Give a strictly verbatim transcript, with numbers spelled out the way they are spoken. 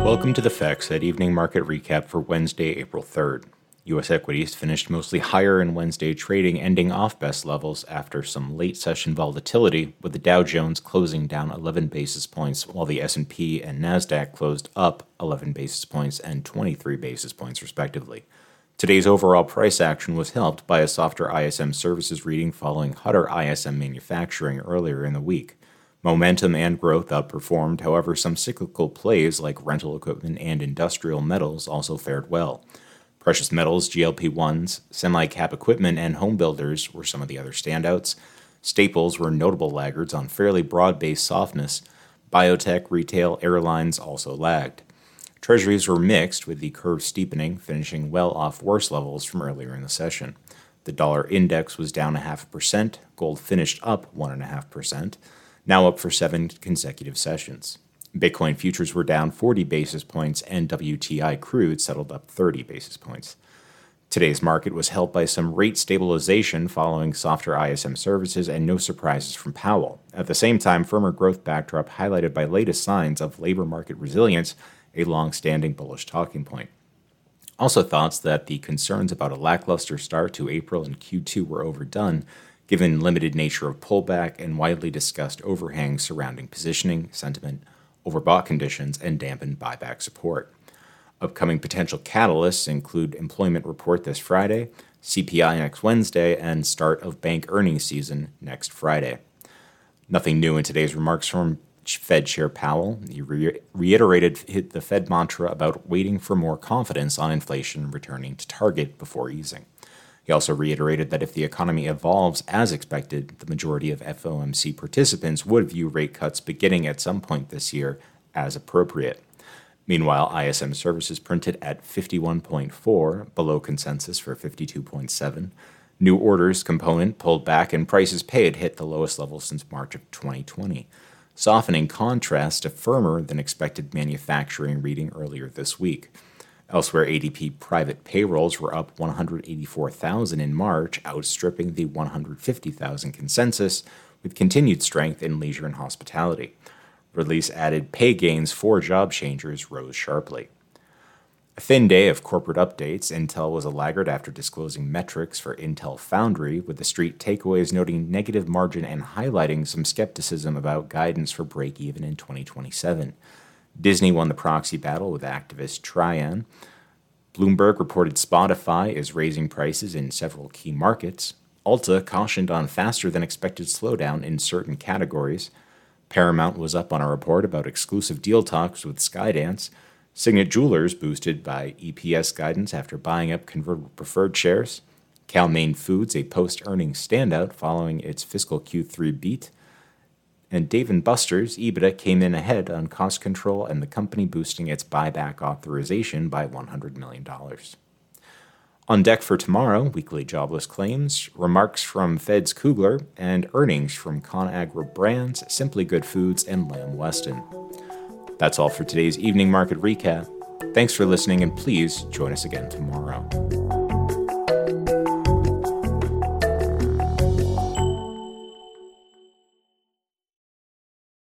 Welcome to the FactSet Evening Market Recap for Wednesday, April third. U S equities finished mostly higher in Wednesday trading, ending off best levels after some late session volatility, with the Dow Jones closing down eleven basis points, while the S and P and NASDAQ closed up eleven basis points and twenty-three basis points, respectively. Today's overall price action was helped by a softer I S M services reading following hotter I S M manufacturing earlier in the week. Momentum and growth outperformed, however, some cyclical plays like rental equipment and industrial metals also fared well. Precious metals, G L P ones, semi-cap equipment, and home builders were some of the other standouts. Staples were notable laggards on fairly broad-based softness. Biotech, retail, airlines also lagged. Treasuries were mixed, with the curve steepening, finishing well off worse levels from earlier in the session. The dollar index was down a half a percent, gold finished up one and a half percent, now up for seven consecutive sessions. Bitcoin futures were down forty basis points, and W T I crude settled up thirty basis points. Today's market was helped by some rate stabilization following softer I S M services and no surprises from Powell. At the same time, firmer growth backdrop highlighted by latest signs of labor market resilience, a long-standing bullish talking point. Also thoughts that the concerns about a lackluster start to April and Q two were overdone, given limited nature of pullback and widely discussed overhangs surrounding positioning, sentiment, overbought conditions, and dampened buyback support. Upcoming potential catalysts include employment report this Friday, C P I next Wednesday, and start of bank earnings season next Friday. Nothing new in today's remarks from Fed Chair Powell. He re- reiterated the Fed mantra about waiting for more confidence on inflation returning to target before easing. He also reiterated that if the economy evolves as expected, the majority of F O M C participants would view rate cuts beginning at some point this year as appropriate. Meanwhile, I S M services printed at fifty-one point four, below consensus for fifty-two point seven. New orders component pulled back, and prices paid hit the lowest level since March of twenty twenty. Softening contrast to firmer than expected manufacturing reading earlier this week. Elsewhere, A D P private payrolls were up one hundred eighty-four thousand in March, outstripping the one hundred fifty thousand consensus, with continued strength in leisure and hospitality. Release added pay gains for job changers rose sharply. A thin day of corporate updates. Intel was a laggard after disclosing metrics for Intel Foundry, with the street takeaways noting negative margin and highlighting some skepticism about guidance for break-even in twenty twenty-seven. Disney won the proxy battle with activist Trian. Bloomberg reported Spotify is raising prices in several key markets. Ulta cautioned on faster-than-expected slowdown in certain categories. Paramount was up on a report about exclusive deal talks with Skydance. Signet Jewelers boosted by E P S guidance after buying up convertible preferred shares. Cal-Maine Foods, a post-earnings standout following its fiscal Q three beat. And Dave and Buster's EBITDA came in ahead on cost control and the company boosting its buyback authorization by one hundred million dollars. On deck for tomorrow, weekly jobless claims, remarks from Fed's Kugler, and earnings from ConAgra Brands, Simply Good Foods, and Lamb Weston. That's all for today's evening market recap. Thanks for listening, and please join us again tomorrow.